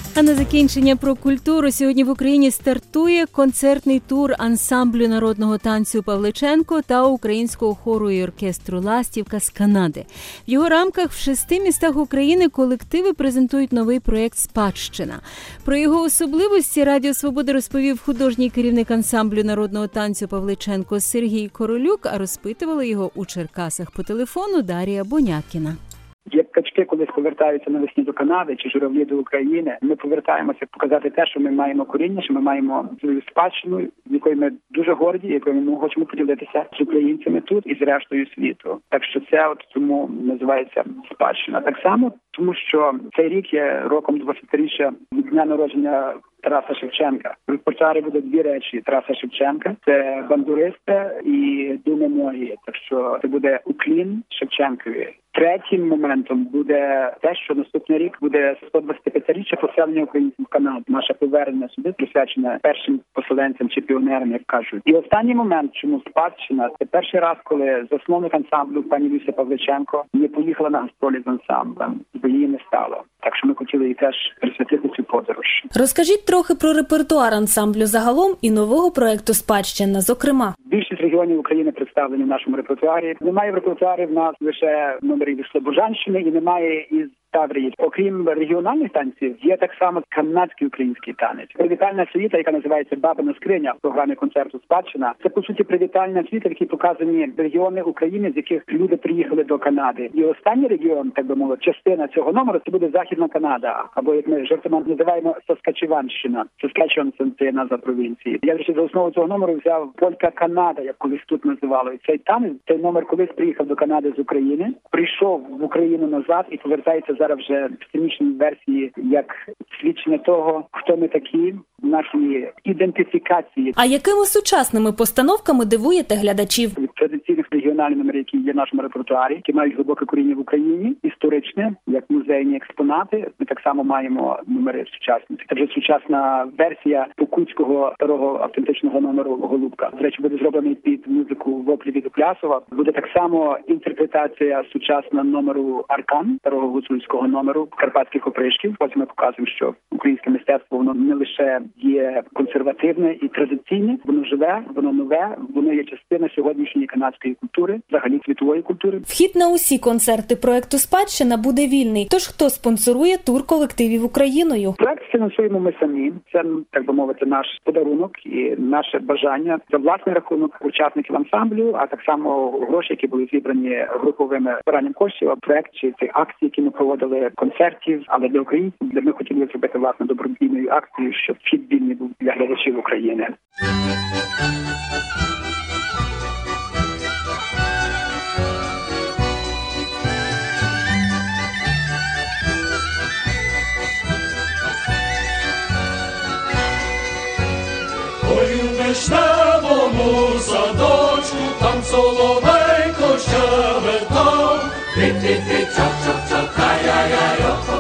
А на закінчення про культуру. Сьогодні в Україні стартує концертний тур ансамблю народного танцю «Павличенко» та українського хору і оркестру «Ластівка» з Канади. В його рамках в 6 містах України колективи презентують новий проєкт «Спадщина». Про його особливості Радіо Свобода розповів художній керівник ансамблю народного танцю «Павличенко» Сергій Королюк, а розпитувала його у Черкасах по телефону Дар'я Бонякіна. Як качки колись повертаються навесні до Канади чи журавлі до України, ми повертаємося показати те, що ми маємо коріння, що ми маємо свою спадщину, якою ми дуже горді, якою ми хочемо поділитися з українцями тут і з рештою світу. Так що це от тому називається спадщина. Так само, тому що цей рік є роком 20-річчя від дня народження Тараса Шевченка. В репертуарі буде 2 речі Тараса Шевченка. Це бандуристи і думи мої. Так що це буде уклін Шевченкові. Третім моментом буде те, що наступний рік буде 125-річчя поселення українців в Канаді. Наше повернення сюди присвячене першим поселенцям чи піонерам, як кажуть. І останній момент, чому спадщина, це перший раз, коли засновник ансамблю пані Люся Павличенко не поїхала на гастролі з ансамблем, бо її не стало. Так що ми хотіли їй теж присвятити цю подорож. Розкажіть трохи про репертуар ансамблю загалом і нового проєкту «Спадщина», зокрема. Більшість регіонів України представлені в нашому репертуарі. Немає в репертуарі в нас лише номерів від Слобожанщини і немає із Таврії. Окрім регіональних танців, є так само канадський український танець. Привітальна світа, яка називається «Бабина скриня» в програмі концерту «Спадщина». Це, по суті, привітальна світа, в якій показані регіони України, з яких люди приїхали до Канади. І останній регіон, так би мовити, частина цього номеру, це буде Західна Канада. Або, як ми жартома називаємо, Саскачеванщина. Саскачеван – це назва провінції. Я, за основу цього номеру взяв «Полька Канада», як колись тут називали. І цей танець, цей номер колись приїхав до Канади з України, прийшов в Україну назад і повертається зараз вже в сценічній версії як свідчення того, хто ми такі, нашої ідентифікації. А якими сучасними постановками дивуєте глядачів? Від традиційних регіональних номерів, які є в нашому репертуарі, які мають глибоке коріння в Україні, історичне, як музейні експонати. Ми так само маємо номери сучасні. Це вже сучасна версія покутського старого автентичного номеру «Голубка». До речі, буде зроблений під музику «Воплі від Оплясова». Буде так само інтерпретація сучасна номеру «Аркан», старого гуцульського номеру «Карпатських опришків». Потім ми показуємо, що українське мистецтво, воно не лише є консервативне і традиційне, воно живе, воно нове, воно є частина сьогоднішньої канадської культури, взагалі світової культури. Вхід на усі концерти проєкту «Спадщина» буде вільний. Тож хто спонсорує тур колективів Україною? Проект фінансуємо ми самі. Це, так би мовити, наш подарунок і наше бажання за власний рахунок учасників ансамблю, а так само гроші, які були зібрані груповими збиранням коштів, проект чи ці акції, які ми проводили, концертів, але для українців, де ми хотіли зробити власне добровільною акцією, щоб вхід вільний був для глядачів України. Ой, у вишневому садочку, там соловейко щебетав, ти-ти-ти, чап-чап-чап, хай-яй-яй,